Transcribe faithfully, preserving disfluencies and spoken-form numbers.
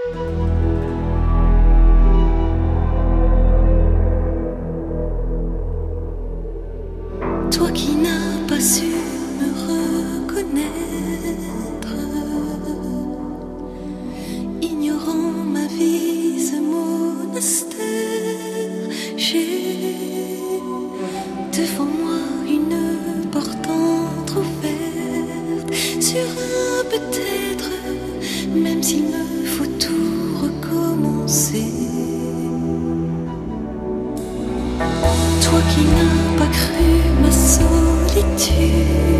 Toi qui n'as pas su me reconnaître, ignorant ma vie, ce monastère, j'ai devant moi une porte entr'ouverte sur un peut-être, même s'il me faut tout recommencer. Toi qui n'as pas cru ma solitude,